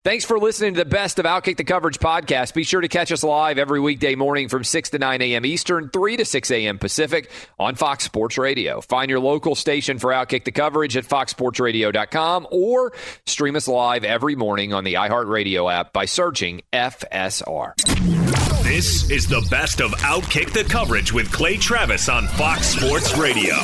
Thanks for listening to the best of Outkick the Coverage podcast. Be sure to catch us live every weekday morning from 6 to 9 a.m. Eastern, 3 to 6 a.m. Pacific on Fox Sports Radio. Find your local station for Outkick the Coverage at foxsportsradio.com or stream us live every morning on the iHeartRadio app by searching FSR. This is the best of Outkick the Coverage with Clay Travis on Fox Sports Radio.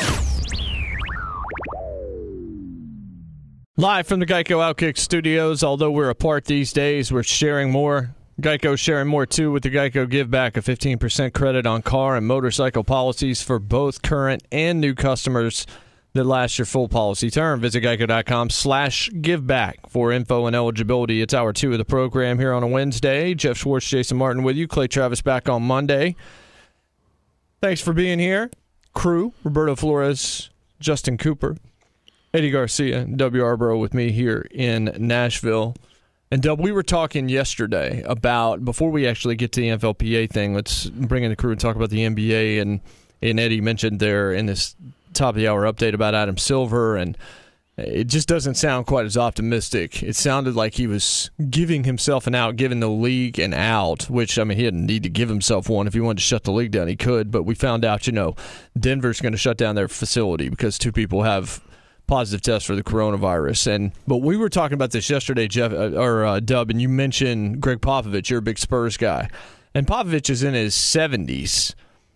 Live from the Geico Outkick studios, although we're apart these days, we're sharing more. Geico's sharing more, too, with the Geico Give Back, a 15% credit on car and motorcycle policies for both current and new customers that last your full policy term. Visit geico.com/giveback for info and eligibility. It's hour 2 of the program here on a Wednesday. Jeff Schwartz, Jason Martin with you. Clay Travis back on Monday. Thanks for being here. Crew, Roberto Flores, Justin Cooper, Eddie Garcia, W. Arborough with me here in Nashville. And, Dub, we were talking yesterday about, before we actually get to the NFLPA thing, let's bring in the crew and talk about the NBA. And Eddie mentioned there in this top-of-the-hour update about Adam Silver, and it just doesn't sound quite as optimistic. It sounded like he was giving himself an out, giving the league an out, which, I mean, he didn't need to give himself one. If he wanted to shut the league down, he could. But we found out, Denver's going to shut down their facility because 2 people have positive test for the coronavirus. But we were talking about this yesterday, Jeff Dub, and you mentioned Greg Popovich. You're a big Spurs guy, and Popovich is in his 70s.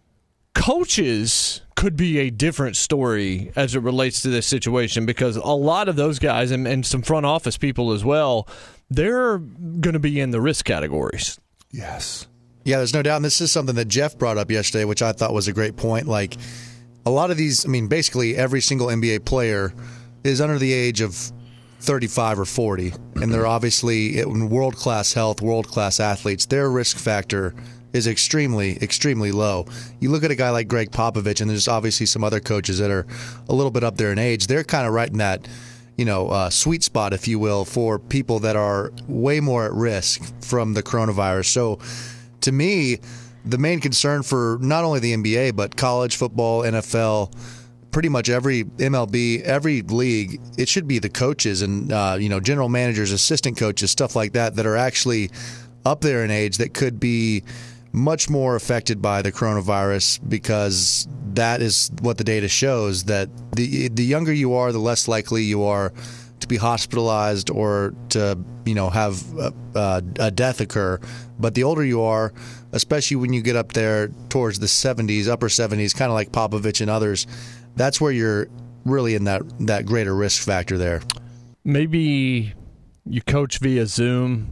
Coaches could be a different story as it relates to this situation, because a lot of those guys and some front office people as well, they're going to be in the risk categories. Yes. Yeah, there's no doubt. And this is something that Jeff brought up yesterday, which I thought was a great point. Like, a lot of these, basically every single NBA player is under the age of 35 or 40, and they're obviously in world-class health, world-class athletes. Their risk factor is extremely, extremely low. You look at a guy like Greg Popovich, and there's obviously some other coaches that are a little bit up there in age. They're kind of right in that, sweet spot, if you will, for people that are way more at risk from the coronavirus. So, to me, the main concern for not only the NBA, but college football, NFL, pretty much every MLB, every league, it should be the coaches and, general managers, assistant coaches, stuff like that are actually up there in age that could be much more affected by the coronavirus, because that is what the data shows, that the younger you are, the less likely you are to be hospitalized or to, have a death occur. But the older you are, especially when you get up there towards the 70s, upper 70s, kind of like Popovich and others, that's where you're really in that greater risk factor there. Maybe you coach via Zoom.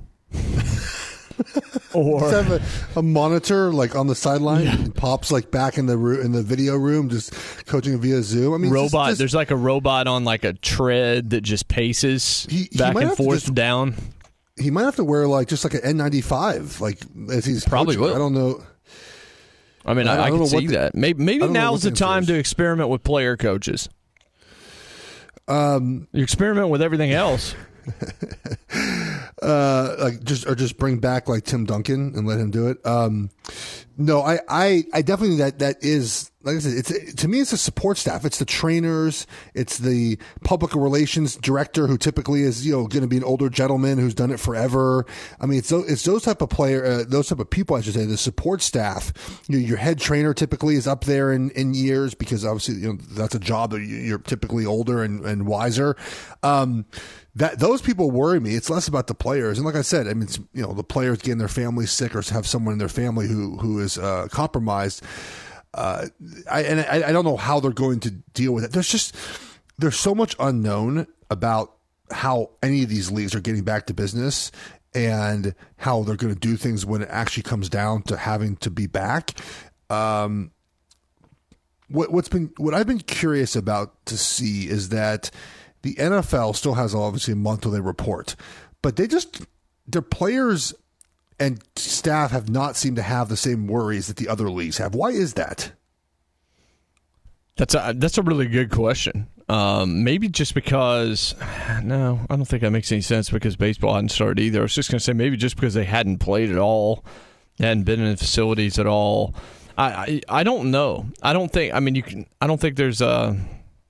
Or have a monitor like on the sideline, and Pop's like back in the video room, just coaching via Zoom. Robot. There's like a robot on like a tread that just paces back and forth down. He might have to wear just like an N95, like as he's probably coaching. will. I don't know. I can see that. Maybe now's the time to experiment with player coaches. You experiment with everything else. Just bring back like Tim Duncan and let him do it. No, I definitely that is, like I said, to me it's the support staff. It's the trainers. It's the public relations director, who typically is going to be an older gentleman who's done it forever. It's those type of those type of people, I should say. The support staff. Your head trainer typically is up there in years, because obviously that's a job that you're typically older and wiser. That those people worry me. It's less about the players, and like I said, it's the players getting their family sick or have someone in their family who is compromised. I don't know how they're going to deal with it. There's so much unknown about how any of these leagues are getting back to business and how they're going to do things when it actually comes down to having to be back. What I've been curious about to see is that the NFL still has obviously a month till they report, but their players and staff have not seemed to have the same worries that the other leagues have. Why is that? That's a really good question. Maybe just because, no, I don't think that makes any sense, because baseball hadn't started either. I was just going to say maybe just because they hadn't played at all, hadn't been in the facilities at all. I don't know. I don't think there's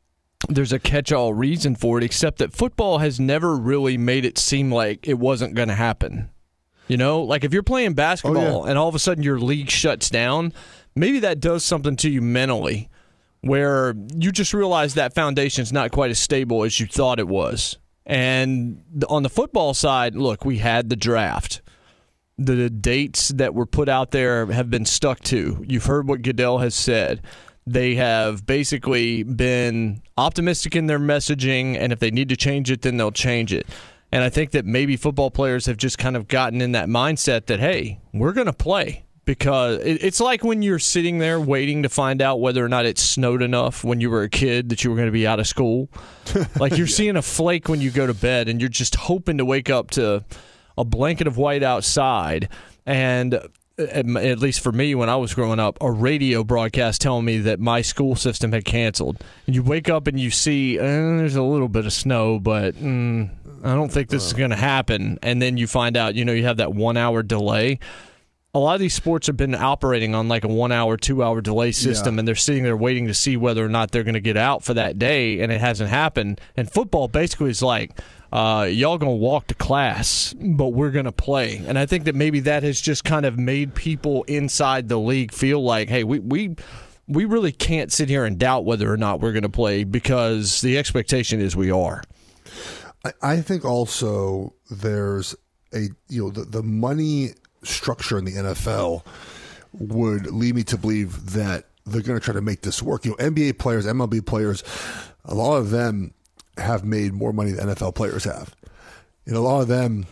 there's a catch-all reason for it, except that football has never really made it seem like it wasn't going to happen. You know, like if you're playing basketball and all of a sudden your league shuts down, maybe that does something to you mentally where you just realize that foundation's not quite as stable as you thought it was. And on the football side, look, we had the draft. The dates that were put out there have been stuck to. You've heard what Goodell has said. They have basically been optimistic in their messaging, and if they need to change it, then they'll change it. And I think that maybe football players have just kind of gotten in that mindset that, hey, we're going to play. Because it's like when you're sitting there waiting to find out whether or not it snowed enough when you were a kid that you were going to be out of school. Like you're seeing a flake when you go to bed, and you're just hoping to wake up to a blanket of white outside. And at least for me, when I was growing up, a radio broadcast telling me that my school system had canceled. And you wake up and you see there's a little bit of snow, but I don't think this is going to happen. And then you find out, you have that 1 hour delay. A lot of these sports have been operating on like a 1 hour, 2 hour delay system, and they're sitting there waiting to see whether or not they're going to get out for that day, and it hasn't happened. And football basically is like, y'all going to walk to class, but we're going to play. And I think that maybe that has just kind of made people inside the league feel like, hey, we really can't sit here and doubt whether or not we're going to play because the expectation is we are. I think also there's the money structure in the NFL would lead me to believe that they're going to try to make this work. NBA players, MLB players, a lot of them have made more money than NFL players have. A lot of them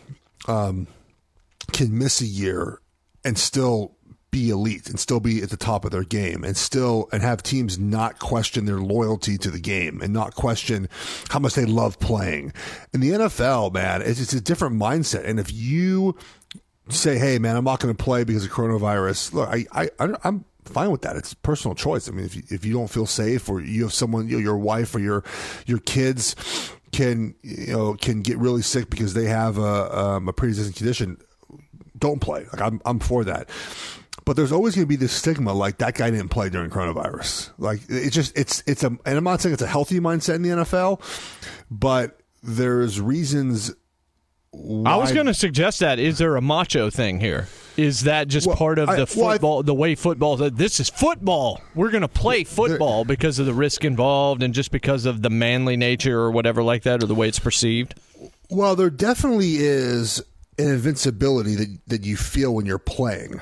can miss a year and still be elite and still be at the top of their game and have teams not question their loyalty to the game and not question how much they love playing. In the NFL, man, it's a different mindset. And if you say, hey, man, I'm not going to play because of coronavirus, look, I'm fine with that. It's a personal choice. I mean, if you don't feel safe, or you have someone, your wife or your kids can get really sick because they have a pre-existing condition, don't play. Like I'm for that. But there's always going to be this stigma, like that guy didn't play during coronavirus. Like and I'm not saying it's a healthy mindset in the NFL, but there's reasons. I was going to suggest that. Is there a macho thing here? Is that just part of the football, the way football, this is football. We're going to play football because of the risk involved and just because of the manly nature or whatever like that, or the way it's perceived? Well, there definitely is an invincibility that you feel when you're playing.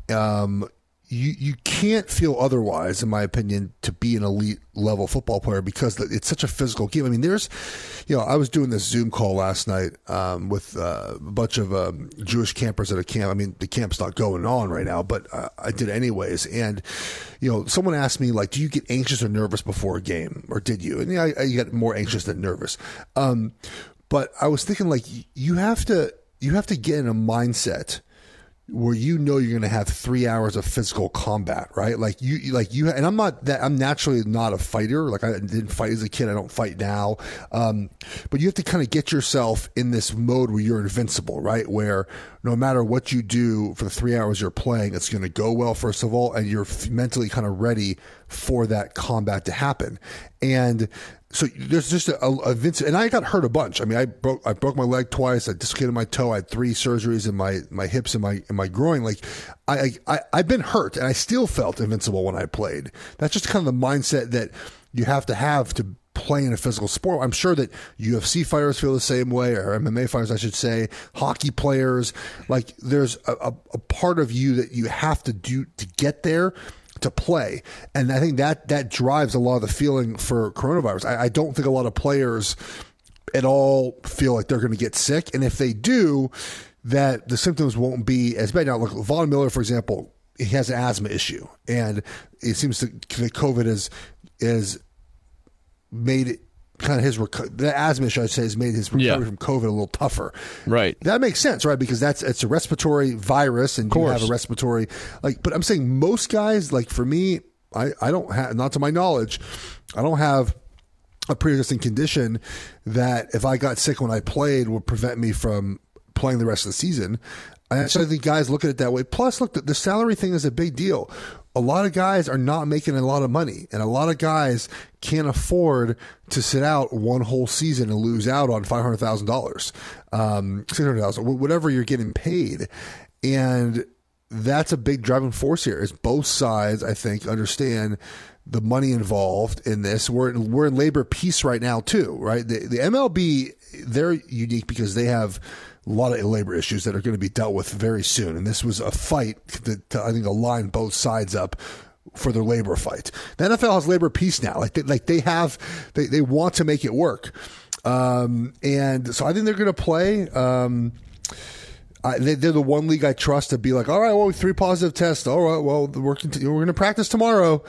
You can't feel otherwise, in my opinion, to be an elite level football player because it's such a physical game. I mean, I was doing this Zoom call last night with a bunch of Jewish campers at a camp. I mean, the camp's not going on right now, but I did anyways. And, someone asked me, like, do you get anxious or nervous before a game, or did you? And I get more anxious than nervous. But I was thinking, like, you have to get in a mindset where you're going to have 3 hours of physical combat, right? And I'm naturally not a fighter. Like I didn't fight as a kid. I don't fight now. But you have to kind of get yourself in this mode where you're invincible, right? Where no matter what you do for the 3 hours you're playing, it's going to go well, first of all, and you're mentally kind of ready for that combat to happen. And so there's just a Vincent, and I got hurt a bunch. I mean, I broke my leg twice. I dislocated my toe. I had 3 surgeries in my hips and my groin. Like I've been hurt, and I still felt invincible when I played. That's just kind of the mindset that you have to play in a physical sport. I'm sure that UFC fighters feel the same way, or MMA fighters, I should say, hockey players. Like there's a part of you that you have to do to get there, to play. And I think that drives a lot of the feeling for coronavirus. I don't think a lot of players at all feel like they're going to get sick. And if they do, that the symptoms won't be as bad. Now, look, Von Miller, for example, he has an asthma issue. And it seems that COVID is made it kind of the asthma issue, I'd say, has made his recovery from COVID a little tougher. Right. That makes sense, right? Because it's a respiratory virus, and you have a respiratory, but I'm saying most guys, like for me, I don't have, not to my knowledge, I don't have a pre-existing condition that if I got sick when I played would prevent me from playing the rest of the season. So I think guys look at it that way. Plus, look, the salary thing is a big deal. a lot of guys are not making a lot of money, and a lot of guys can't afford to sit out one whole season and lose out on $500,000, $600,000, whatever you're getting paid. And that's a big driving force here, is both sides, I think, understand the money involved in this. We're in labor peace right now too, right? The MLB, they're unique because they have a lot of labor issues that are going to be dealt with very soon. And this was a fight to I think, align both sides up for their labor fight. The NFL has labor peace now. They want to make it work. And so I think they're going to play. They're the one league I trust to be like, all right, well, 3 positive tests. All right, well, we're going to practice tomorrow.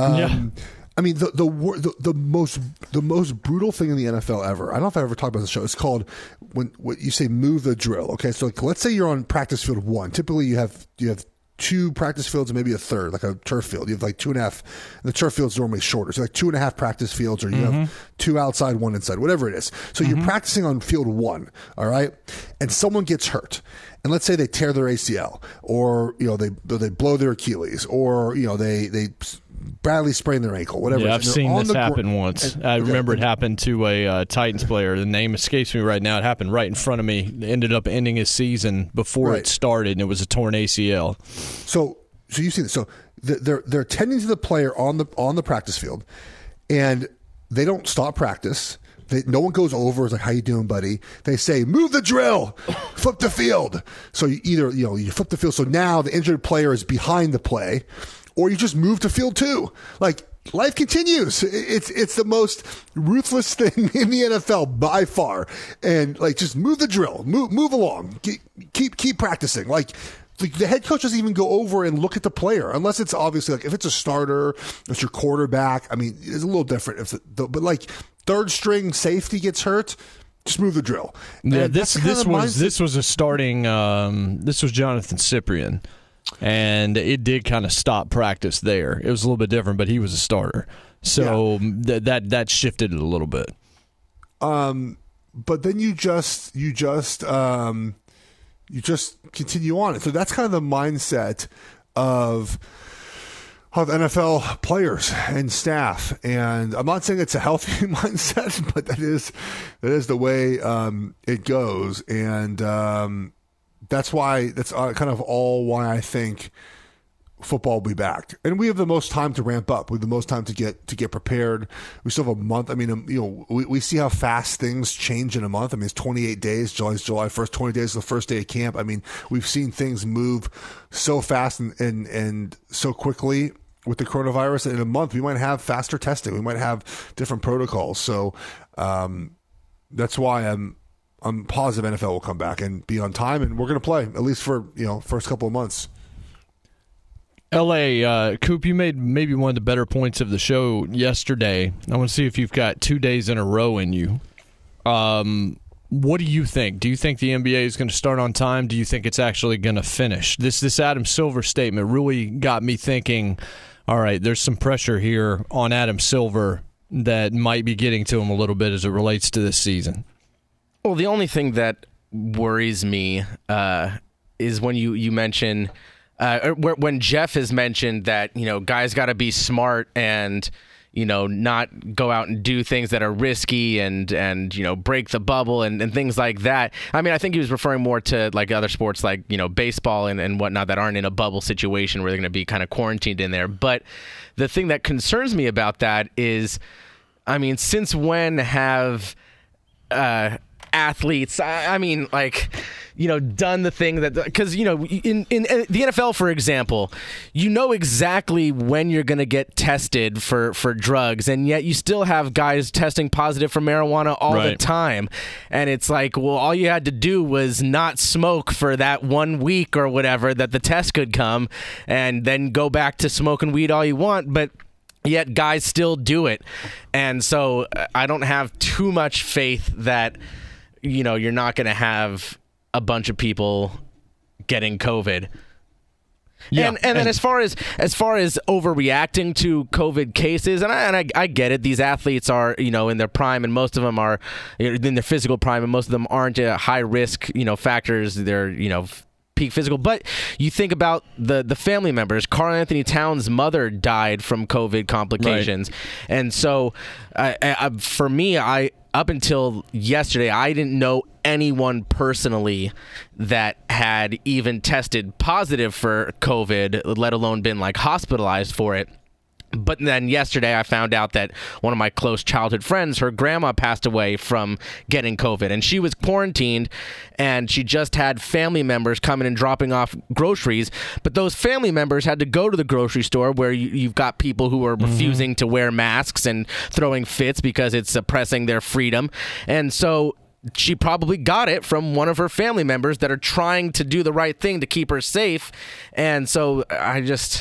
I mean, the most brutal thing in the NFL ever. I don't know if I ever talked about the show. It's called when you say move the drill. Okay, so like, let's say you're on practice field 1. Typically, you have 2 practice fields and maybe a third, like a turf field. You have like 2.5. The turf field's normally shorter, so like 2.5 practice fields, or you have 2 outside, 1 inside, whatever it is. So you're practicing on field 1, all right, and someone gets hurt, and let's say they tear their ACL, or they blow their Achilles, or they badly sprain their ankle, whatever. Yeah, I've seen this happen once. I remember it happened to a Titans player. The name escapes me right now. It happened right in front of me. It ended up ending his season before it started, and it was a torn ACL. So you see this. So they're tending to the player on the practice field, and they don't stop practice. No one goes over. It's like, how you doing, buddy? They say, move the drill, flip the field. So you flip the field. So now the injured player is behind the play, or you just move to field 2. Like, life continues. It's the most ruthless thing in the NFL by far. And like, just move the drill, move along, keep practicing. Like, the head coach doesn't even go over and look at the player, unless it's obviously like, if it's a starter, it's your quarterback. I mean, it's a little different. But like, third string safety gets hurt, just move the drill. Yeah, this was a starting. This was Jonathan Cyprien. And it did kind of stop practice there. It was a little bit different, but he was a starter, so that shifted it a little bit. But then you just continue on. So that's kind of the mindset of NFL players and staff. And I'm not saying it's a healthy mindset, but that is the way it goes. And that's kind of all why I think football will be back. And we have the most time to ramp up. We have the most time to get prepared. We still have a month. I mean, we see how fast things change in a month. I mean, it's 28 days. July's July 1st. 20 days is the first day of camp. I mean, we've seen things move so fast and so quickly with the coronavirus. In a month, we might have faster testing. We might have different protocols. So that's why I'm positive NFL will come back and be on time, and we're going to play, at least for first couple of months. L.A., Coop, you made maybe one of the better points of the show yesterday. I want to see if you've got 2 days in a row in you. What do you think? Do you think the NBA is going to start on time? Do you think it's actually going to finish? This Adam Silver statement really got me thinking, all right, there's some pressure here on Adam Silver that might be getting to him a little bit as it relates to this season. Well, the only thing that worries me is when you mention when Jeff has mentioned that guys got to be smart and not go out and do things that are risky and break the bubble and things like that. I mean, I think he was referring more to like other sports like baseball and whatnot that aren't in a bubble situation where they're going to be kind of quarantined in there. But the thing that concerns me about that is, I mean, since when have athletes, done the thing that, because in the NFL, for example, exactly when you're going to get tested for drugs, and yet you still have guys testing positive for marijuana all the time. And it's like, well, all you had to do was not smoke for that 1 week or whatever that the test could come, and then go back to smoking weed all you want. But yet guys still do it. And so I don't have too much faith that you're not going to have a bunch of people getting COVID. Yeah, and then as far as overreacting to COVID cases, and I get it. These athletes are in their prime, and most of them are in their physical prime, and most of them aren't high risk factors. They're peak physical. But you think about the family members. Karl Anthony Towns' mother died from COVID complications. Right. And so for me, up until yesterday, I didn't know anyone personally that had even tested positive for COVID, let alone been like hospitalized for it. But then yesterday I found out that one of my close childhood friends, her grandma passed away from getting COVID, and she was quarantined, and she just had family members coming and dropping off groceries. But those family members had to go to the grocery store where you've got people who are refusing to wear masks and throwing fits because it's suppressing their freedom. And so she probably got it from one of her family members that are trying to do the right thing to keep her safe. And so I just,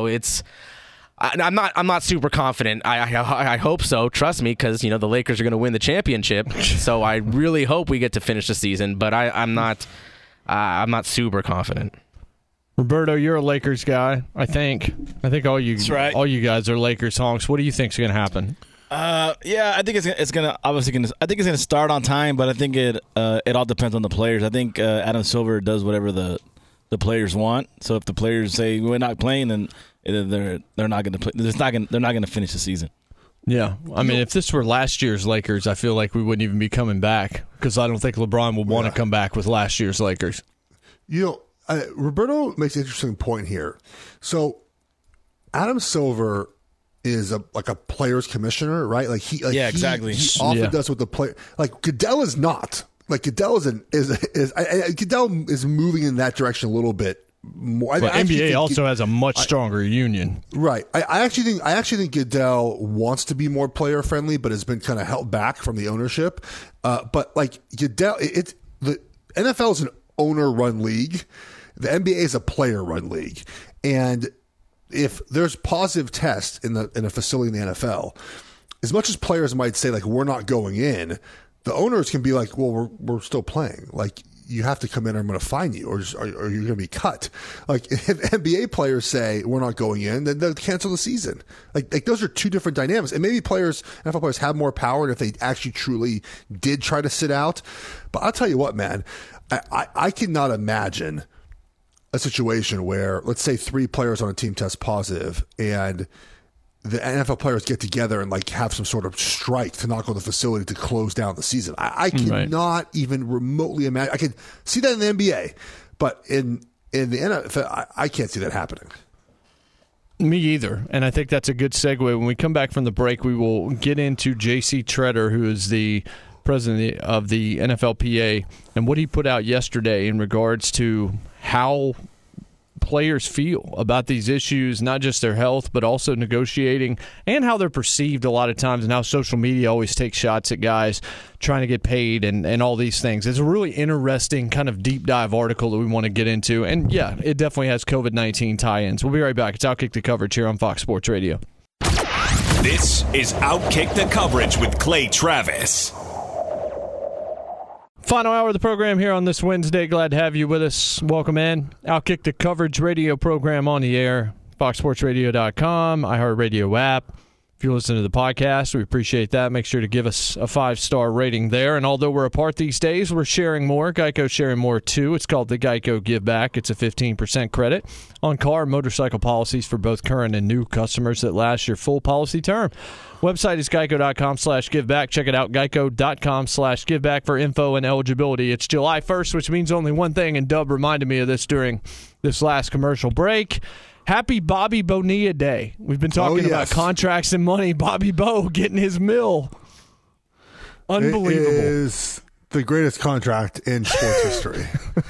I'm not super confident. I hope so. Trust me, because the Lakers are going to win the championship. So I really hope we get to finish the season. But I'm not super confident. Roberto, you're a Lakers guy. I think all you right. all you guys are Lakers honks. What do you think is going to happen? Yeah, I think it's gonna I think it's gonna start on time, but I think it all depends on the players. I think Adam Silver does whatever the players want. So if the players say we're not playing, then they're not going to play. They're not going to finish the season. Yeah, I mean, if this were last year's Lakers, I feel like we wouldn't even be coming back because I don't think LeBron would want to come back with last year's Lakers. Roberto makes an interesting point here. So Adam Silver is a players commissioner, right? Exactly. He often does what the player. Like Goodell is not. Like Goodell Goodell is moving in that direction a little bit more. But NBA also has a much stronger union, right? I actually think Goodell wants to be more player friendly, but has been kind of held back from the ownership. But like Goodell, the NFL is an owner run league. The NBA is a player run league, and if there's positive tests in a facility in the NFL, as much as players might say like we're not going in, the owners can be like, well, we're still playing. Like you have to come in or I'm going to fine you or you're going to be cut. Like if NBA players say we're not going in, then they'll cancel the season. Like those are two different dynamics. And maybe NFL players have more power if they actually truly did try to sit out. But I'll tell you what, man, I cannot imagine a situation where, let's say, 3 players on a team test positive and the NFL players get together and like have some sort of strike to knock on the facility to close down the season. I cannot even remotely imagine. I could see that in the NBA, but in the NFL, I can't see that happening. Me either. And I think that's a good segue. When we come back from the break, we will get into J.C. Tretter, who is the president of the NFLPA, and what he put out yesterday in regards to how players feel about these issues, not just their health, but also negotiating and how they're perceived a lot of times and how social media always takes shots at guys trying to get paid and all these things. It's a really interesting kind of deep dive article that we want to get into. And yeah, it definitely has COVID-19 tie-ins. We'll be right back. It's Outkick the Coverage here on Fox Sports Radio. This is Outkick the Coverage with Clay Travis. Final hour of the program here on this Wednesday. Glad to have you with us. Welcome in. Outkick the Coverage radio program on the air. FoxSportsRadio.com, iHeartRadio app. If you listen to the podcast, we appreciate that. Make sure to give us a 5-star rating there. And although we're apart these days, we're sharing more. Geico's sharing more, too. It's called the Geico Give Back. It's a 15% credit on car and motorcycle policies for both current and new customers that last your full policy term. Website is geico.com/giveback. Check it out, geico.com/giveback for info and eligibility. It's July 1st, which means only one thing, and Dub reminded me of this during this last commercial break. Happy Bobby Bonilla Day. We've been talking about contracts and money. Bobby Bo getting his mill. Unbelievable. It is the greatest contract in sports history.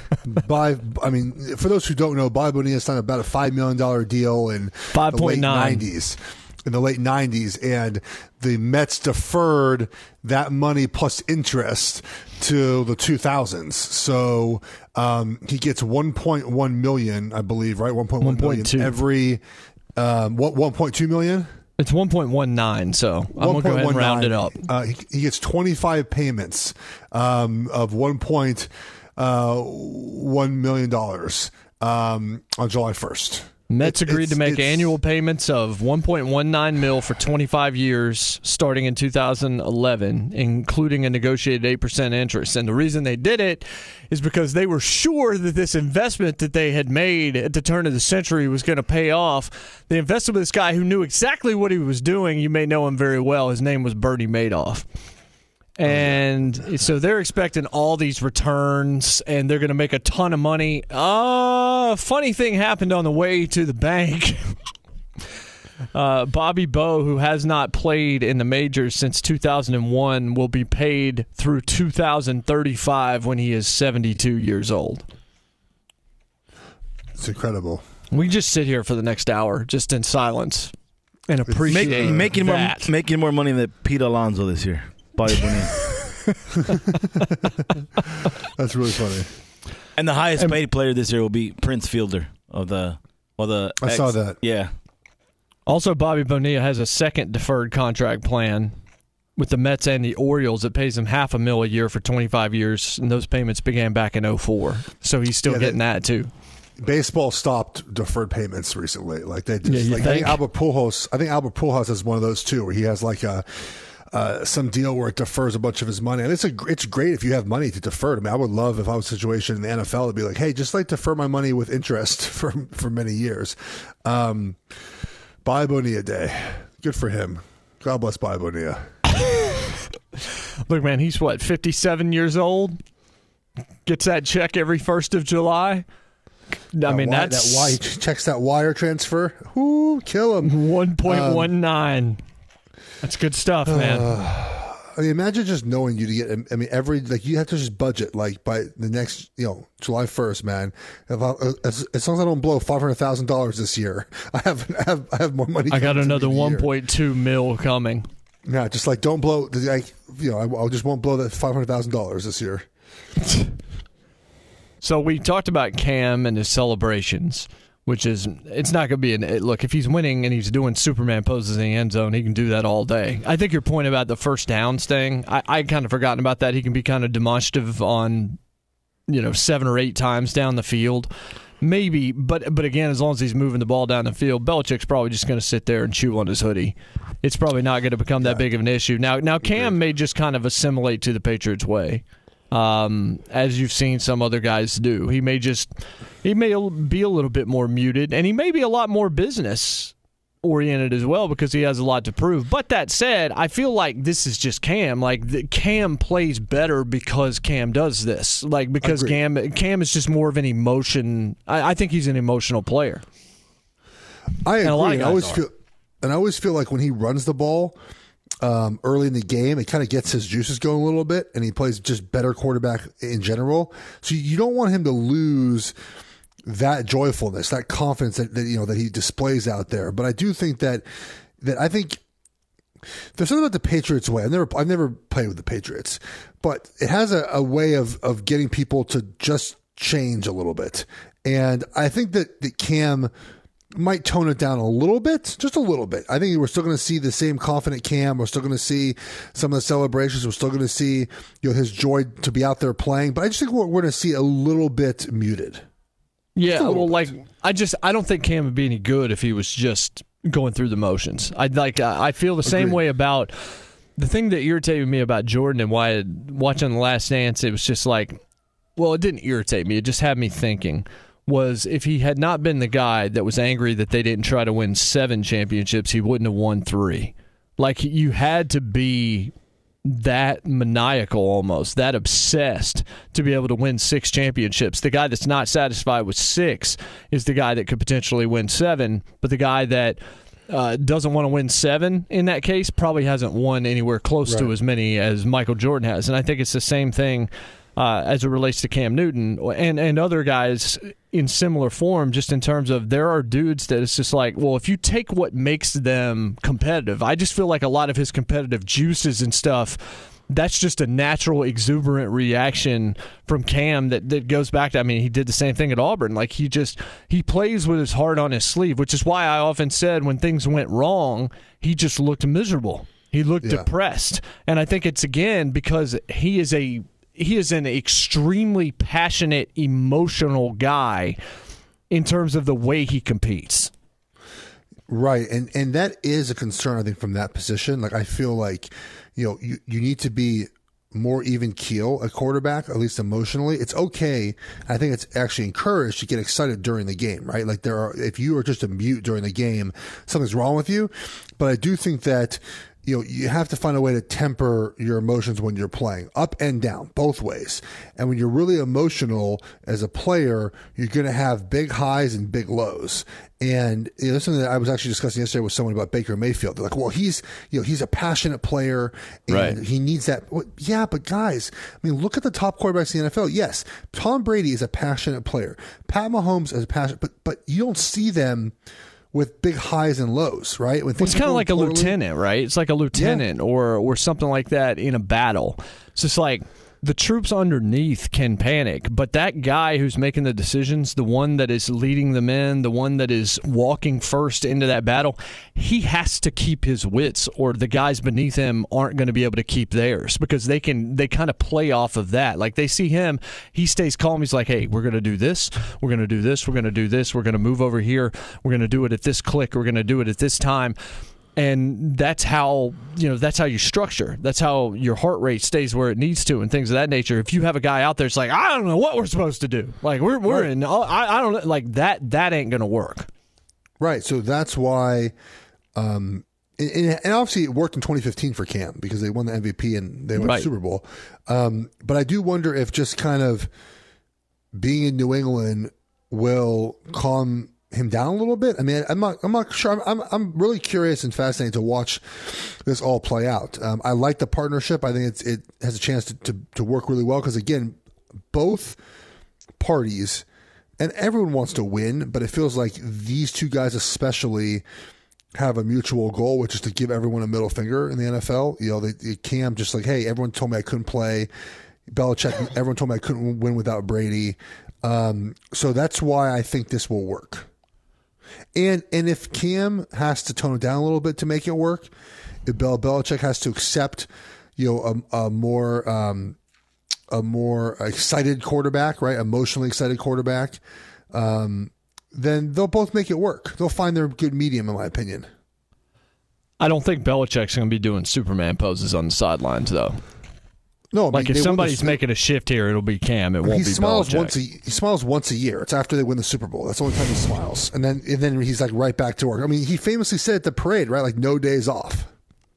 For those who don't know, Bobby Bonilla signed about a $5 million deal in the late 90s. In the late 90s, and the Mets deferred that money plus interest to the 2000s. So he gets $1.1 million, I believe, right? 1.1 million every 1.2 million. It's 1.19. So I'm gonna go ahead and round it up. He gets 25 payments of $1.1 million on July 1st. Mets agreed to make annual payments of $1.19 million for 25 years starting in 2011, including a negotiated 8% interest. And the reason they did it is because they were sure that this investment that they had made at the turn of the century was going to pay off. They invested with this guy who knew exactly what he was doing. You may know him very well. His name was Bernie Madoff. And so they're expecting all these returns, and they're going to make a ton of money. Funny thing happened on the way to the bank. Bobby Bowe, who has not played in the majors since 2001, will be paid through 2035 when he is 72 years old. It's incredible. We just sit here for the next hour, just in silence, and appreciate making more money than Pete Alonso this year. Bobby Bonilla. That's really funny. And the highest paid player this year will be Prince Fielder I saw that. Yeah. Also, Bobby Bonilla has a second deferred contract plan with the Mets and the Orioles that pays him $500,000 a year for 25 years, and those payments began back in 2004. So he's still getting that too. Baseball stopped deferred payments recently. Like they just, I think Albert Pujols has one of those too, where he has like some deal where it defers a bunch of his money, and it's great if you have money to defer. I mean, I would love if I was in a situation in the NFL to be like, hey, just like defer my money with interest for many years. Bobby Bonilla Day, good for him. God bless Bobby Bonilla. Look, man, he's 57 years old. Gets that check every 1st of July. That's why he checks that wire transfer. Ooh, kill him. 1.19. That's good stuff, man. I mean, imagine just knowing you to get. I mean, you have to just budget like by the next, July 1st, man. As long as I don't blow $500,000 this year, I have more money. I got another 1.2 mil coming. Yeah, just like don't blow. I just won't blow that $500,000 this year. So we talked about Cam and his celebrations, which is, it's not going to be look, if he's winning and he's doing Superman poses in the end zone, he can do that all day. I think your point about the first downs thing, I kind of forgotten about that. He can be kind of demonstrative on, 7 or 8 times down the field. Maybe, but again, as long as he's moving the ball down the field, Belichick's probably just going to sit there and chew on his hoodie. It's probably not going to become that big of an issue. Now Cam may just kind of assimilate to the Patriots way. As you've seen some other guys do. He may be a little bit more muted, and he may be a lot more business-oriented as well because he has a lot to prove. But that said, I feel like this is just Cam. Like, Cam plays better because Cam does this. Like, because Cam is just more of an emotion. I think he's an emotional player. I agree. I always feel like when he runs the ball early in the game, it kind of gets his juices going a little bit, and he plays just better quarterback in general. So you don't want him to lose that joyfulness, that confidence that he displays out there. But I do think that I think there's something about the Patriots way. I've never played with the Patriots, but it has a way of getting people to just change a little bit. And I think that Cam might tone it down a little bit, just a little bit. I think we're still going to see the same confident Cam. We're still going to see some of the celebrations. We're still going to see his joy to be out there playing. But I just think we're going to see a little bit muted. Yeah, I don't think Cam would be any good if he was just going through the motions. I feel the same way about the thing that irritated me about Jordan and why watching The Last Dance, it was just like, well, it didn't irritate me. It just had me thinking. Was if he had not been the guy that was angry that they didn't try to win 7 championships, he wouldn't have won 3. Like, you had to be that maniacal almost, that obsessed to be able to win 6 championships. The guy that's not satisfied with 6 is the guy that could potentially win 7, but the guy that doesn't want to win 7 in that case probably hasn't won anywhere close to as many as Michael Jordan has. And I think it's the same thing as it relates to Cam Newton and other guys in similar form, just in terms of there are dudes that it's just like, well, if you take what makes them competitive, I just feel like a lot of his competitive juices and stuff, that's just a natural, exuberant reaction from Cam that goes back to, he did the same thing at Auburn. Like, he plays with his heart on his sleeve, which is why I often said when things went wrong, he just looked miserable. He looked depressed. And I think it's, again, because he is an extremely passionate, emotional guy in terms of the way he competes. Right, and that is a concern, I think, from that position. Like, I feel like, you need to be more even keel at quarterback, at least emotionally. It's okay. I think it's actually encouraged to get excited during the game, right? Like, if you are just a mute during the game, something's wrong with you. But I do think that, you have to find a way to temper your emotions when you're playing, up and down, both ways. And when you're really emotional as a player, you're going to have big highs and big lows. And this is something that I was actually discussing yesterday with someone about Baker Mayfield. They're like, well, he's a passionate player and he needs that. Well, yeah, but guys, I mean, look at the top quarterbacks in the NFL. Yes, Tom Brady is a passionate player. Pat Mahomes is a passionate, but you don't see them with big highs and lows, right? It's kind of like a lieutenant, right? It's like a lieutenant or something like that in a battle. It's just like the troops underneath can panic, but that guy who's making the decisions, the one that is leading them in, the one that is walking first into that battle, he has to keep his wits, or the guys beneath him aren't going to be able to keep theirs, because they kind of play off of that. Like, they see him, he stays calm. He's like, hey, we're going to do this, we're going to do this, we're going to do this, we're going to move over here, we're going to do it at this click, we're going to do it at this time. And that's how you structure. That's how your heart rate stays where it needs to, and things of that nature. If you have a guy out there, it's like, I don't know what we're supposed to do. Like, we're in. I don't know. Like, that ain't gonna work. Right. So that's why. And obviously it worked in 2015 for Cam because they won the MVP and they won the Super Bowl. But I do wonder if just kind of being in New England will calm him down a little bit. I mean, I'm not sure. I'm really curious and fascinated to watch this all play out. I like the partnership. I think it has a chance to work really well because, again, both parties and everyone wants to win, but it feels like these two guys especially have a mutual goal, which is to give everyone a middle finger in the NFL. Cam just like, hey, everyone told me I couldn't play. Belichick, everyone told me I couldn't win without Brady. So that's why I think this will work. And if Cam has to tone it down a little bit to make it work, if Belichick has to accept, a more excited quarterback, right, emotionally excited quarterback, then they'll both make it work. They'll find their good medium, in my opinion. I don't think Belichick's going to be doing Superman poses on the sidelines, though. No, like if somebody's making a shift here, it'll be Cam. It won't be Belichick. He smiles once a year. It's after they win the Super Bowl. That's the only time he smiles, and then he's like right back to work. I mean, he famously said at the parade, right, like no days off.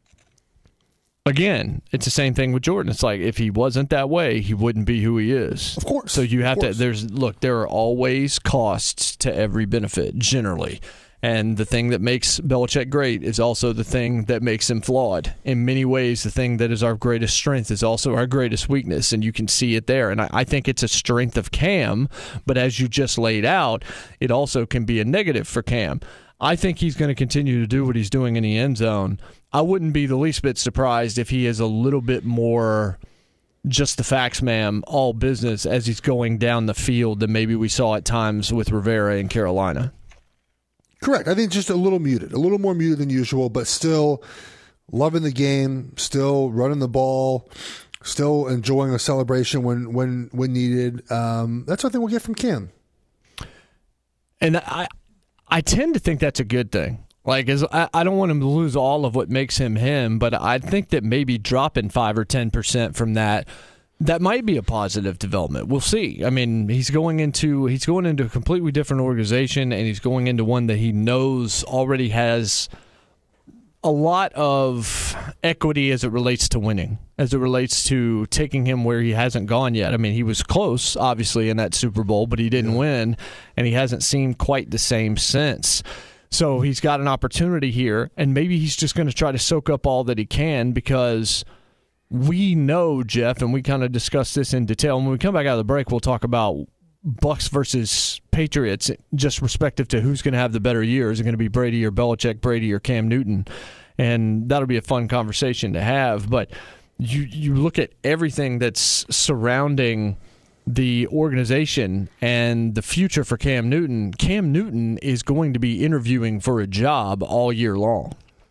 Again, it's the same thing with Jordan. It's like if he wasn't that way, he wouldn't be who he is. Of course. So you have to. There are always costs to every benefit, generally. And the thing that makes Belichick great is also the thing that makes him flawed. In many ways, the thing that is our greatest strength is also our greatest weakness, and you can see it there. And I think it's a strength of Cam, but as you just laid out, it also can be a negative for Cam. I think he's going to continue to do what he's doing in the end zone. I wouldn't be the least bit surprised if he is a little bit more just the facts, ma'am, all business as he's going down the field than maybe we saw at times with Rivera in Carolina. Correct. I think just a little more muted than usual, but still loving the game, still running the ball, still enjoying a celebration when needed. That's what I think we'll get from Cam. And I tend to think that's a good thing. Like, I don't want him to lose all of what makes him him, but I think that maybe dropping 5 or 10% from that might be a positive development. We'll see. I mean, he's going into a completely different organization, and he's going into one that he knows already has a lot of equity as it relates to winning, as it relates to taking him where he hasn't gone yet. I mean, he was close, obviously, in that Super Bowl, but he didn't win, and he hasn't seemed quite the same since. So he's got an opportunity here, and maybe he's just going to try to soak up all that he can because we know, Jeff, and we kind of discussed this in detail. When we come back out of the break, we'll talk about Bucs versus Patriots, just respective to who's going to have the better year. Is it going to be Brady or Belichick, Brady or Cam Newton? And that'll be a fun conversation to have. But you look at everything that's surrounding the organization and the future for Cam Newton. Cam Newton is going to be interviewing for a job all year long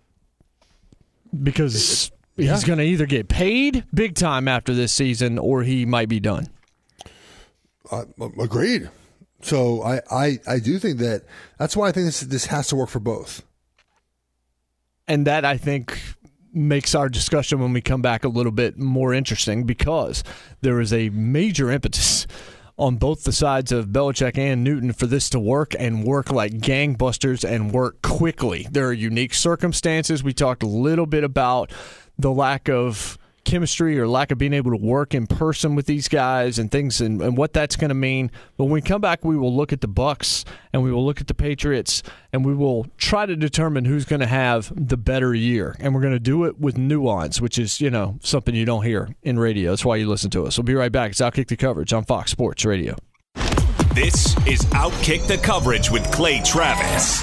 because he's going to either get paid big time after this season or he might be done. Agreed. So I do think that's why I think this has to work for both. And that, I think, makes our discussion when we come back a little bit more interesting, because there is a major impetus on both the sides of Belichick and Newton for this to work, and work like gangbusters, and work quickly. There are unique circumstances. We talked a little bit about the lack of chemistry or lack of being able to work in person with these guys and things, and what that's going to mean. But when we come back, we will look at the Bucs and we will look at the Patriots, and we will try to determine who's going to have the better year. And we're going to do it with nuance, which is, something you don't hear in radio. That's why you listen to us. We'll be right back. It's Outkick the Coverage on Fox Sports Radio. This is Outkick the Coverage with Clay Travis.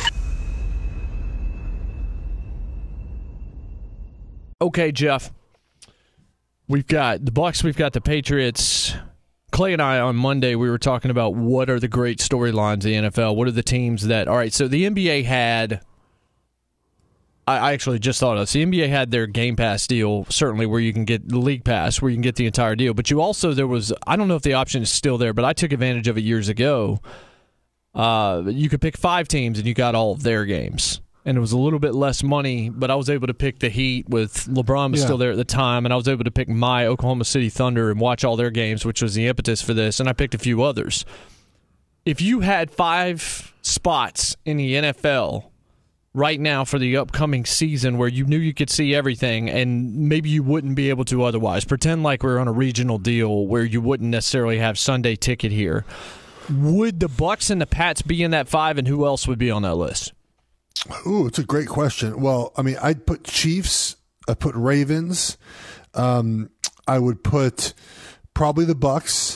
Okay, Jeff. We've got the Bucs, we've got the Patriots. Clay and I, on Monday, we were talking about what are the great storylines in the NFL. What are the teams that... All right, so the NBA had... I actually just thought of this. The NBA had their Game Pass deal, certainly, where you can get the League Pass, where you can get the entire deal. But you also, there was... I don't know if the option is still there, but I took advantage of it years ago. You could pick 5 teams, and you got all of their games. And it was a little bit less money, but I was able to pick the Heat with LeBron was still there at the time, and I was able to pick my Oklahoma City Thunder and watch all their games, which was the impetus for this, and I picked a few others. If you had 5 spots in the NFL right now for the upcoming season where you knew you could see everything and maybe you wouldn't be able to otherwise, pretend like we're on a regional deal where you wouldn't necessarily have Sunday ticket here, would the Bucs and the Pats be in that 5, and who else would be on that list? Ooh, it's a great question. Well, I mean, I'd put Chiefs. I'd put Ravens. I would put probably the Bucs.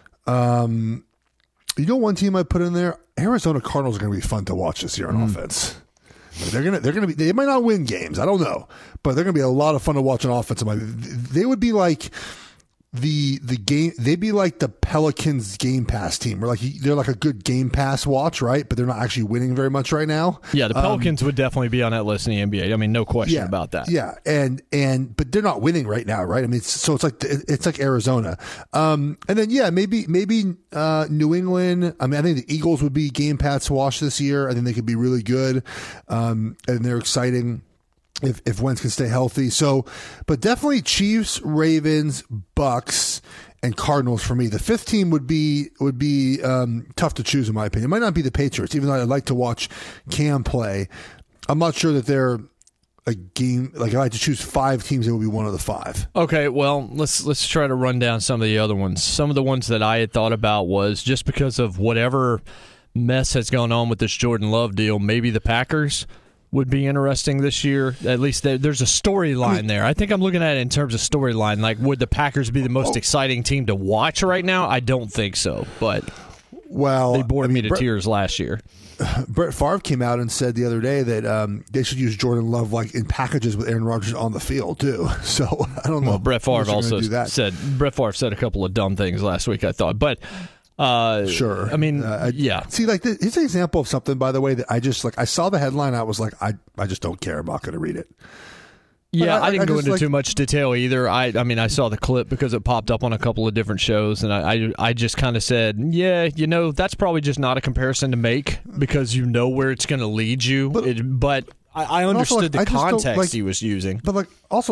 One team I put in there? Arizona Cardinals are going to be fun to watch this year on offense. They're going to be. They might not win games. I don't know, but they're going to be a lot of fun to watch on offense. They would be like the game. They'd be like the Pelicans Game Pass team. They're like a good Game Pass watch, right? But they're not actually winning very much right now. Yeah, the Pelicans would definitely be on that list in the NBA. I mean, no question about that. Yeah, but they're not winning right now, right? I mean, it's like Arizona, and then maybe New England. I mean, I think the Eagles would be Game Pass watch this year. I think they could be really good, and they're exciting. If Wentz can stay healthy. So, but definitely Chiefs, Ravens, Bucs, and Cardinals for me. The 5th team would be tough to choose in my opinion. It might not be the Patriots, even though I'd like to watch Cam play. I'm not sure that they're a game. Like, if I had to choose 5 teams, it would be one of the 5. Okay, well, let's try to run down some of the other ones. Some of the ones that I had thought about was just because of whatever mess has gone on with this Jordan Love deal, maybe the Packers would be interesting this year. At least there's a storyline there. I think I'm looking at it in terms of storyline. Like, would the Packers be the most exciting team to watch right now? I don't think so, but they bored me to tears last year. Brett Favre came out and said the other day that they should use Jordan Love like in packages with Aaron Rodgers on the field too. So I don't know. Well, Brett Favre also said a couple of dumb things last week, I thought, but. Sure. I mean, yeah. See, like, here's an example of something, by the way, that I just, like, I saw the headline. I was like, I just don't care. I'm not going to read it. Yeah, I didn't go into too much detail either. I mean, I saw the clip because it popped up on a couple of different shows, and I just kind of said, yeah, that's probably just not a comparison to make because you know where it's going to lead you. But I understood the context he was using. But,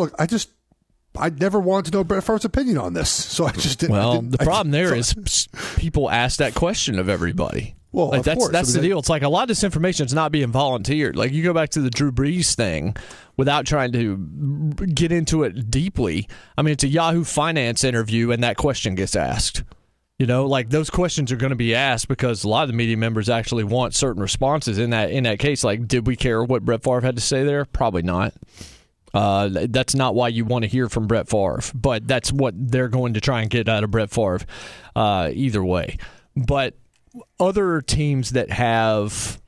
I never wanted to know Brett Favre's opinion on this, so I just didn't. Well, the problem there is people ask that question of everybody. Well, like, of course. That's the deal. It's like a lot of this information is not being volunteered. Like, you go back to the Drew Brees thing without trying to get into it deeply. I mean, it's a Yahoo Finance interview, and that question gets asked. Like, those questions are going to be asked because a lot of the media members actually want certain responses in that case. Like, did we care what Brett Favre had to say there? Probably not. That's not why you want to hear from Brett Favre, but that's what they're going to try and get out of Brett Favre either way. But other teams that have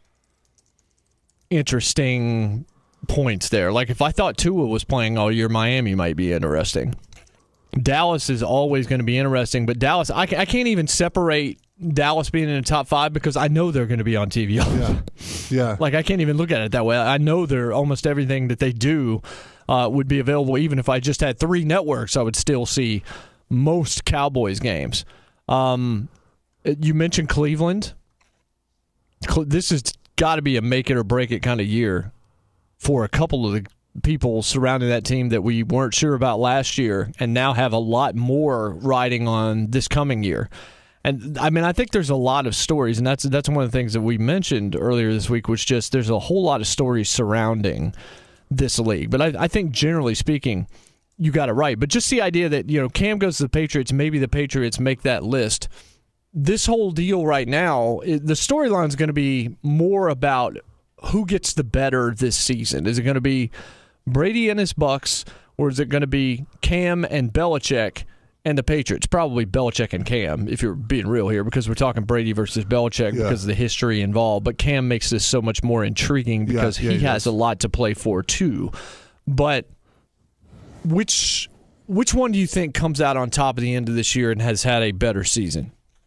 interesting points there, like if I thought Tua was playing all year, Miami might be interesting. Dallas is always going to be interesting, but Dallas, I can't even separate Dallas being in the top 5 because I know they're going to be on TV. Yeah. Like, I can't even look at it that way. I know they're almost everything that they do would be available. Even if I just had 3 networks, I would still see most Cowboys games. You mentioned Cleveland. this has got to be a make it or break it kind of year for a couple of the people surrounding that team that we weren't sure about last year and now have a lot more riding on this coming year. And I mean, I think there's a lot of stories, and that's one of the things that we mentioned earlier this week, which just there's a whole lot of stories surrounding this league. But I think generally speaking, you got it right. But just the idea that, Cam goes to the Patriots, maybe the Patriots make that list. This whole deal right now, the storyline is going to be more about who gets the better this season. Is it going to be Brady and his Bucks, or is it going to be Cam and Belichick and the Patriots? Probably Belichick and Cam, if you're being real here, because we're talking Brady versus Belichick because of the history involved. But Cam makes this so much more intriguing because he has a lot to play for too. But which one do you think comes out on top at the end of this year and has had a better season?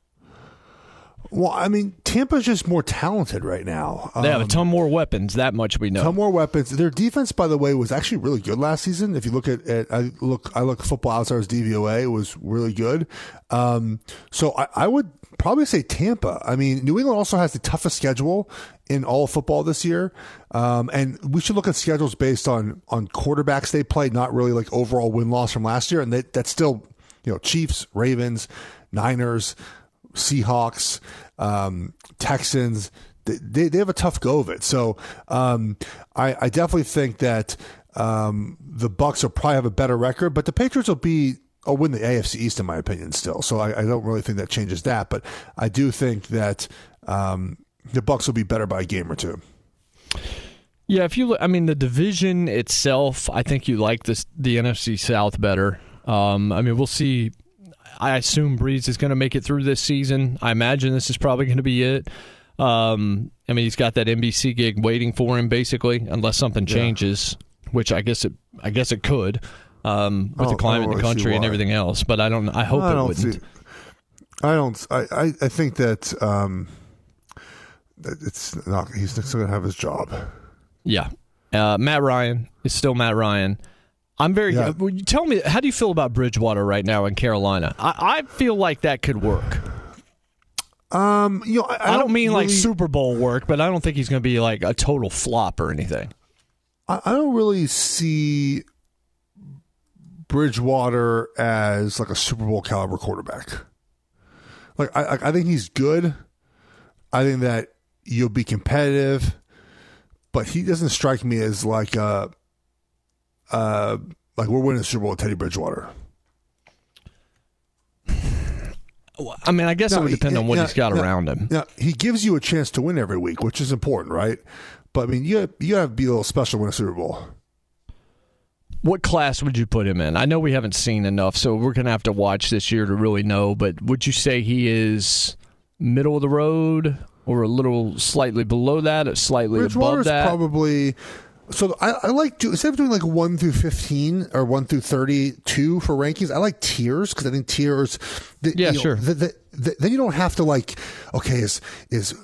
Well, I mean, Tampa's just more talented right now. They have a ton more weapons. That much we know. Ton more weapons. Their defense, by the way, was actually really good last season. If you look at I look Football Outsiders DVOA, it was really good. So I would probably say Tampa. I mean, New England also has the toughest schedule in all of football this year, and we should look at schedules based on quarterbacks they play, not really like overall win-loss from last year. And that's still, Chiefs, Ravens, Niners, Seahawks, Texans, they have a tough go of it. So I definitely think that the Bucs will probably have a better record, but the Patriots will win the AFC East in my opinion still. So I don't really think that changes that, but I do think that the Bucs will be better by a game or two. Yeah, if you look, I mean, the division itself, I think you like the NFC South better. I mean, we'll see. I assume Breeze is going to make it through this season. I imagine this is probably going to be it. I mean, he's got that NBC gig waiting for him, basically, unless something changes, which I guess it could with the climate in the country and everything else. But I don't. I hope it wouldn't. I think that it's not. He's still going to have his job. Yeah, Matt Ryan is still Matt Ryan. I'm very. Tell me, how do you feel about Bridgewater right now in Carolina? I feel like that could work. I don't mean really, like Super Bowl work, but I don't think he's going to be like a total flop or anything. I don't really see Bridgewater as like a Super Bowl caliber quarterback. Like I think he's good. I think that you'll be competitive, but he doesn't strike me as like we're winning the Super Bowl with Teddy Bridgewater. I mean, I guess it would depend on what he's got around him. Now, he gives you a chance to win every week, which is important, right? But I mean, you have to be a little special to win a Super Bowl. What class would you put him in? I know we haven't seen enough, so we're going to have to watch this year to really know. But would you say he is middle of the road, or a little slightly below that, or slightly above that? Probably. So I like to, instead of doing like 1 through 15 or 1 through 32 for rankings, I like tiers because I think tiers. Sure. Then you don't have to like, okay, is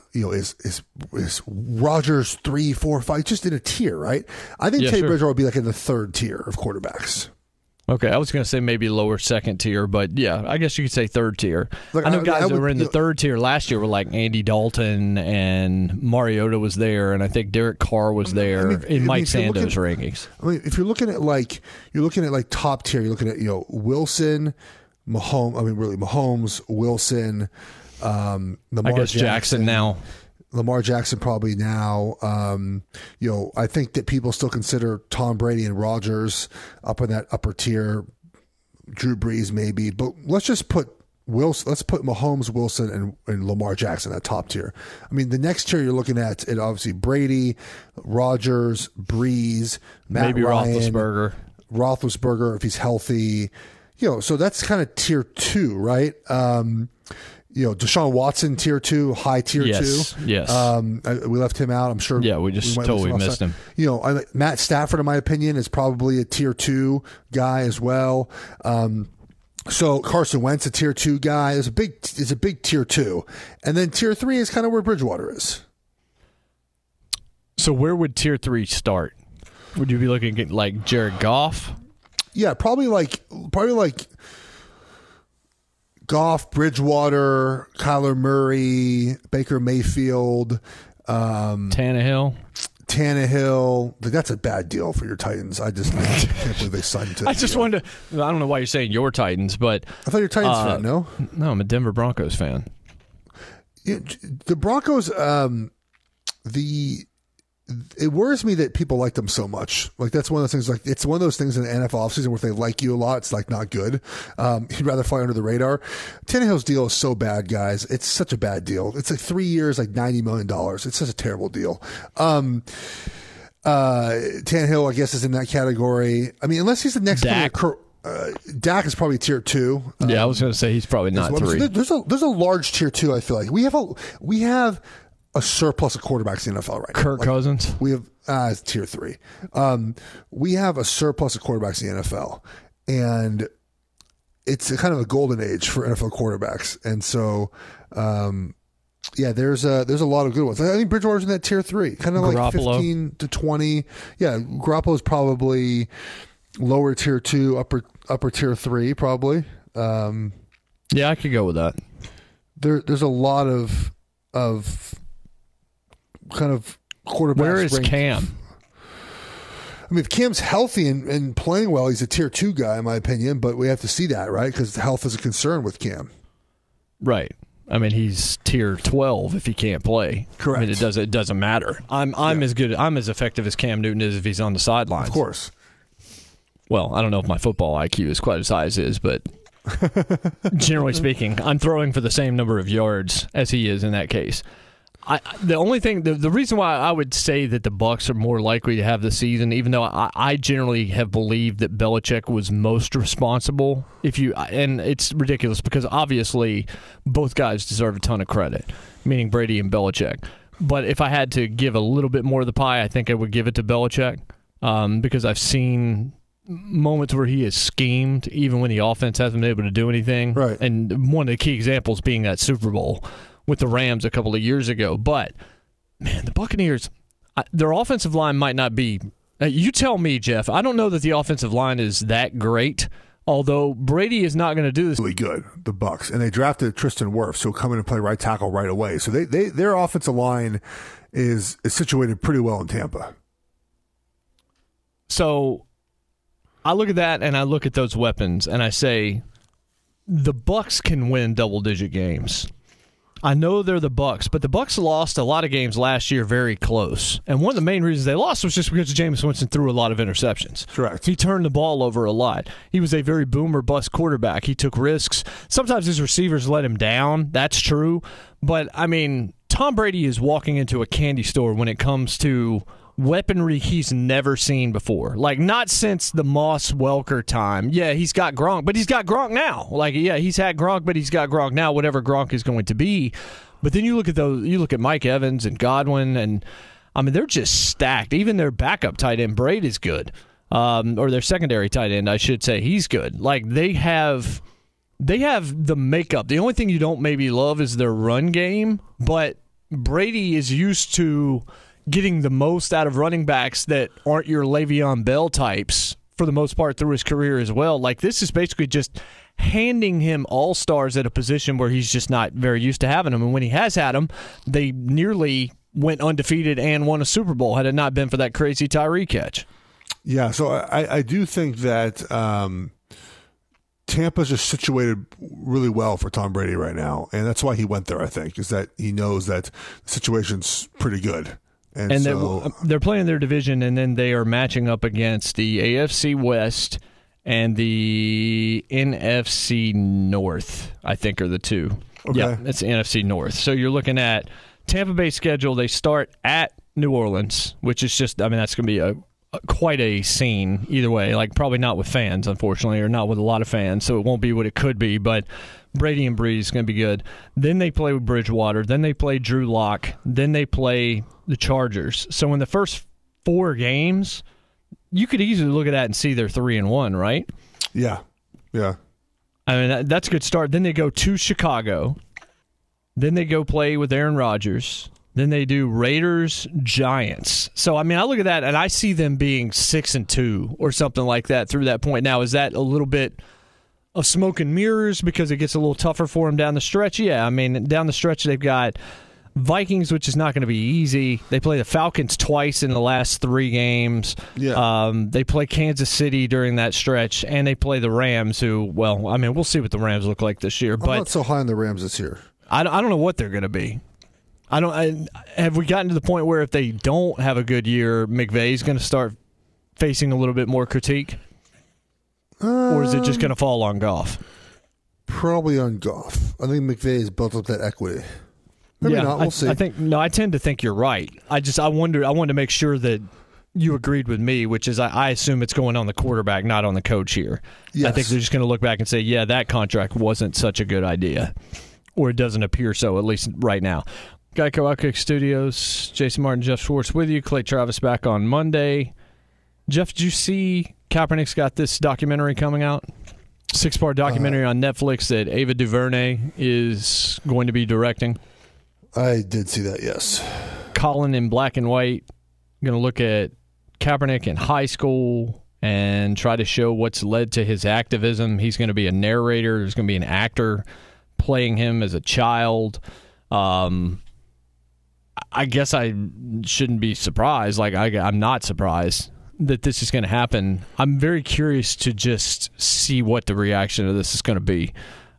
Rodgers 3, 4, 5 just in a tier, right? I think Teddy Bridgewater would be like in the third tier of quarterbacks. Okay, I was going to say maybe lower second tier, but yeah, I guess you could say third tier. Look, I know guys that were in the third tier last year were like Andy Dalton and Mariota was there, and I think Derek Carr was there in Mike Sando's rankings. I mean, if you're looking at like top tier, you're looking at Wilson, Mahomes. I mean, really Mahomes, Wilson, Lamar I guess Jackson now. Lamar Jackson probably now. I think that people still consider Tom Brady and Rodgers up in that upper tier. Drew Brees maybe, but let's just put Wilson. Let's put Mahomes, Wilson, and Lamar Jackson at top tier. I mean, the next tier you're looking at it obviously Brady, Rodgers, Brees, Matt maybe Ryan, Roethlisberger if he's healthy. So that's kind of tier 2, right? Deshaun Watson, tier 2, high tier 2. Yes. We left him out. I'm sure. Yeah, we just totally missed him. Matt Stafford, in my opinion, is probably a tier 2 guy as well. So Carson Wentz, a tier 2 guy, is a big tier 2, and then tier 3 is kind of where Bridgewater is. So where would tier 3 start? Would you be looking at like Jared Goff? Yeah, probably like Goff, Bridgewater, Kyler Murray, Baker Mayfield, Tannehill. That's a bad deal for your Titans. I can't believe they signed to. I just wanted to. I don't know why you're saying your Titans, but I thought you're a Titans fan. No, I'm a Denver Broncos fan. The Broncos. It worries me that people like them so much. Like that's one of those things. Like it's one of those things in the NFL offseason where if they like you a lot, it's like not good. You'd rather fly under the radar. Tannehill's deal is so bad, guys. It's such a bad deal. It's like 3 years, like $90 million. It's such a terrible deal. Tannehill, I guess, is in that category. I mean, unless he's the next Dak. Dak is probably tier 2. Yeah, I was going to say he's probably not 3. There's a large tier 2. I feel like we have a surplus of quarterbacks in the NFL right now. Kirk Cousins. We have it's tier 3. We have a surplus of quarterbacks in the NFL, and it's a kind of a golden age for NFL quarterbacks. And so, there's a lot of good ones. I think Bridgewater's in that tier 3, kind of like Garoppolo. 15 to 20. Yeah, Garoppolo's probably lower tier 2, upper tier 3, probably. Yeah, I could go with that. There's a lot of kind of quarterbacks. Where is ranked. Cam? I mean, if Cam's healthy and playing well, he's a tier 2 guy, in my opinion, but we have to see that, right? Because health is a concern with Cam. Right. I mean, he's tier 12 if he can't play. Correct. I mean, it doesn't matter. I'm as good. I'm as effective as Cam Newton is if he's on the sidelines. Of course. Well, I don't know if my football IQ is quite as high as his, but generally speaking, I'm throwing for the same number of yards as he is in that case. The only thing, the reason why I would say that the Bucs are more likely to have the season, even though I generally have believed that Belichick was most responsible. And it's ridiculous because obviously both guys deserve a ton of credit, meaning Brady and Belichick. But if I had to give a little bit more of the pie, I think I would give it to Belichick because I've seen moments where he has schemed even when the offense hasn't been able to do anything. Right. And one of the key examples being that Super Bowl with the Rams a couple of years ago. But, man, the Buccaneers, their offensive line might not be you tell me, Jeff. I don't know that the offensive line is that great, although Brady is not going to do this. Really good, the Bucs. And they drafted Tristan Wirfs, so he'll come in and play right tackle right away. So their offensive line is situated pretty well in Tampa. So I look at that and I look at those weapons and I say the Bucs can win double-digit games. I know they're the Bucs, but the Bucs lost a lot of games last year very close. And one of the main reasons they lost was just because Jameis Winston threw a lot of interceptions. Correct. He turned the ball over a lot. He was a very boom or bust quarterback. He took risks. Sometimes his receivers let him down. That's true. But, I mean, Tom Brady is walking into a candy store when it comes to weaponry he's never seen before. Like, not since the Moss Welker time. Yeah, he's got Gronk, but he's got Gronk now. Like, yeah, he's had Gronk, but he's got Gronk now, whatever Gronk is going to be. But then you look at Mike Evans and Godwin, and, I mean, they're just stacked. Even their backup tight end, Braid, is good. Or their secondary tight end, I should say. He's good. Like, they have the makeup. The only thing you don't maybe love is their run game, but Brady is used to getting the most out of running backs that aren't your Le'Veon Bell types for the most part through his career as well. Like, this is basically just handing him all-stars at a position where he's just not very used to having them. And when he has had them, they nearly went undefeated and won a Super Bowl had it not been for that crazy Tyree catch. Yeah, so I do think that Tampa's just situated really well for Tom Brady right now. And that's why he went there, I think, is that he knows that the situation's pretty good. And so, they're playing their division, and then they are matching up against the AFC West and the NFC North, I think, are the two. Okay. Yeah, it's the NFC North. So you're looking at Tampa Bay's schedule. They start at New Orleans, which is just, I mean, that's going to be quite a scene either way. Like, probably not with fans, unfortunately, or not with a lot of fans, so it won't be what it could be, but Brady and Breeze is going to be good. Then they play with Bridgewater. Then they play Drew Lock. Then they play the Chargers. So in the first 4 games, you could easily look at that and see they're 3-1, right? Yeah. I mean, that's a good start. Then they go to Chicago. Then they go play with Aaron Rodgers. Then they do Raiders, Giants. So, I mean, I look at that and I see them being 6-2 or something like that through that point. Now, is that a little bit of smoke and mirrors because it gets a little tougher for them down the stretch? Yeah, I mean, down the stretch they've got Vikings, which is not going to be easy. They play the Falcons twice in the last 3 games. Yeah. They play Kansas City during that stretch, and they play the Rams, who, well, I mean, we'll see what the Rams look like this year. I'm not so high on the Rams this year. I don't know what they're going to be. Have we gotten to the point where if they don't have a good year, McVay's going to start facing a little bit more critique? Or is it just going to fall on Goff? Probably on Goff. I think McVay has built up that equity. Maybe not. We'll see. I tend to think you're right. I wanted to make sure that you agreed with me, which is I assume it's going on the quarterback, not on the coach here. Yes. I think they're just going to look back and say, yeah, that contract wasn't such a good idea. Or it doesn't appear so, at least right now. Geico Outkick Studios, Jason Martin, Jeff Schwartz with you. Clay Travis back on Monday. Jeff, did you see Kaepernick's got this documentary coming out? 6-part documentary on Netflix that Ava DuVernay is going to be directing. I did see that, yes. Colin in black and white, going to look at Kaepernick in high school and try to show what's led to his activism. He's going to be a narrator. There's going to be an actor playing him as a child. I guess I shouldn't be surprised. Like, I'm not surprised that this is going to happen. I'm very curious to just see what the reaction to this is going to be.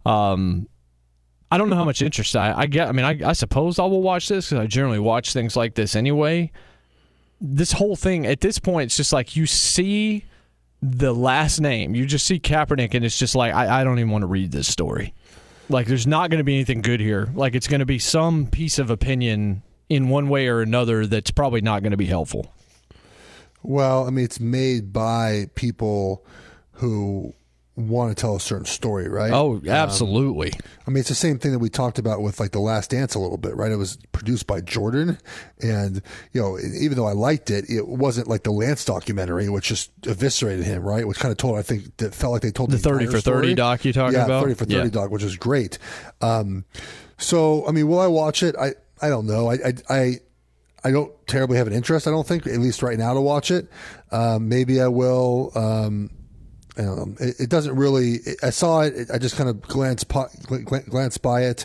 I don't know how much interest I get. I mean, I suppose I will watch this because I generally watch things like this anyway. This whole thing, at this point, it's just like you see the last name. You just see Kaepernick, and it's just like, I don't even want to read this story. Like, there's not going to be anything good here. Like, it's going to be some piece of opinion in one way or another that's probably not going to be helpful. Well, I mean, it's made by people who want to tell a certain story, right? Oh, absolutely. I mean, it's the same thing that we talked about with like The Last Dance a little bit, right? It was produced by Jordan, and even though I liked it, it wasn't like the Lance documentary, which just eviscerated him, right? Which kind of told, I think, that felt like they told the 30 for 30 doc you talking about? 30 for 30 doc, which is great. So, I mean, will I watch it? I don't know. I don't terribly have an interest, I don't think, at least right now, to watch it. Maybe I will. I don't know. It doesn't really. I saw it. I just kind of glanced by it.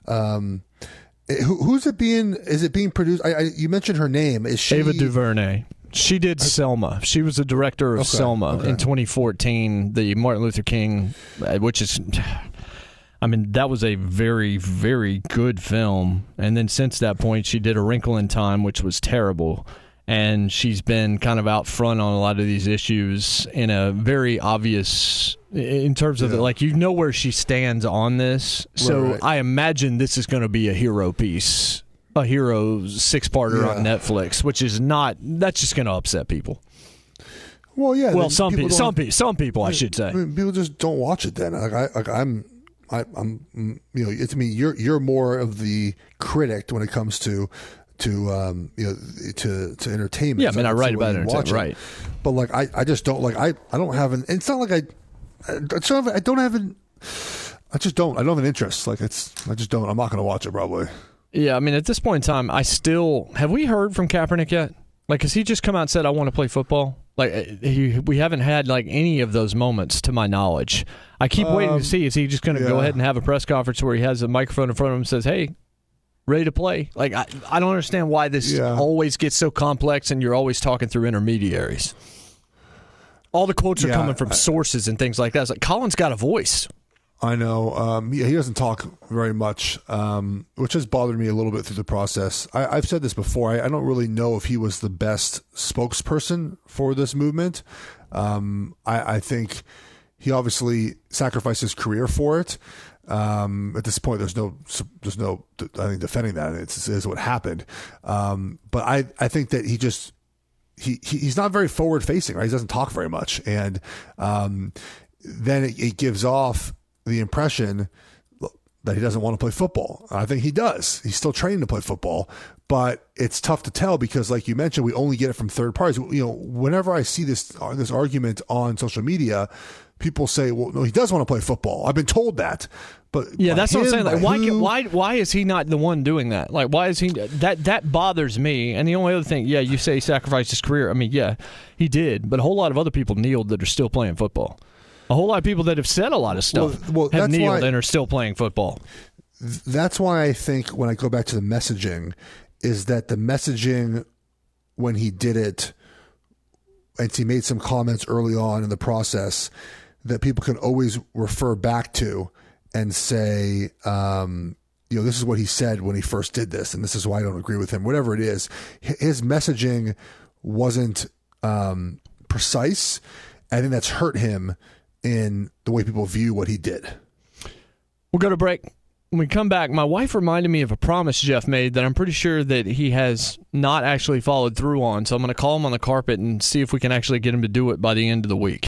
Who's it being? Is it being produced? You mentioned her name. Is she Ava DuVernay? She did Selma. She was the director of Selma in 2014, the Martin Luther King, which is. I mean, that was a very, very good film. And then since that point, she did A Wrinkle in Time, which was terrible. And she's been kind of out front on a lot of these issues in a very obvious, in terms of like, you know where she stands on this. So right. I imagine this is going to be a hero piece, a hero 6-parter on Netflix, which is not, that's just going to upset people. Well, yeah. Well, some people, I should say. I mean, people just don't watch it then. I'm it's, I mean, you're more of the critic when it comes to entertainment. Yeah, I mean, I write about entertainment, right? But like, I just don't like. I don't have an. It's not like I don't have an. I just don't. I don't have an interest. Like, I just don't. I'm not going to watch it probably. Yeah, I mean, at this point in time, have we heard from Kaepernick yet? Like, has he just come out and said, "I want to play football"? Like, we haven't had like any of those moments, to my knowledge. I keep waiting to see. Is he just going to go ahead and have a press conference where he has a microphone in front of him and says, "Hey, ready to play"? Like, I don't understand why this always gets so complex and you're always talking through intermediaries. All the quotes are coming from sources and things like that. It's like, Colin's got a voice. I know. He doesn't talk very much, which has bothered me a little bit through the process. I've said this before. I don't really know if he was the best spokesperson for this movement. I think he obviously sacrificed his career for it. At this point, there's no, I think, defending that. It is what happened. But I think that he's not very forward facing, right? He doesn't talk very much. And, then it gives off the impression that he doesn't want to play football. I think he does. He's still training to play football, but it's tough to tell because, like you mentioned, we only get it from third parties. Whenever I see this argument on social media, people say, "Well, no, he does want to play football. I've been told that." But yeah, that's what I'm saying. Like, why is he not the one doing that? Like, why is he that bothers me? And the only other thing, you say he sacrificed his career. I mean, yeah, he did, but a whole lot of other people kneeled that are still playing football. A whole lot of people that have said a lot of stuff Well, have that's kneeled why- and are still playing football. That's why I think when I go back to the messaging, is that the messaging when he did it, and he made some comments early on in the process that people can always refer back to and say, this is what he said when he first did this, and this is why I don't agree with him. Whatever it is, his messaging wasn't precise. I think that's hurt him in the way people view what he did. We'll go to break. When we come back, my wife reminded me of a promise Jeff made that I'm pretty sure that he has not actually followed through on. So I'm going to call him on the carpet and see if we can actually get him to do it by the end of the week.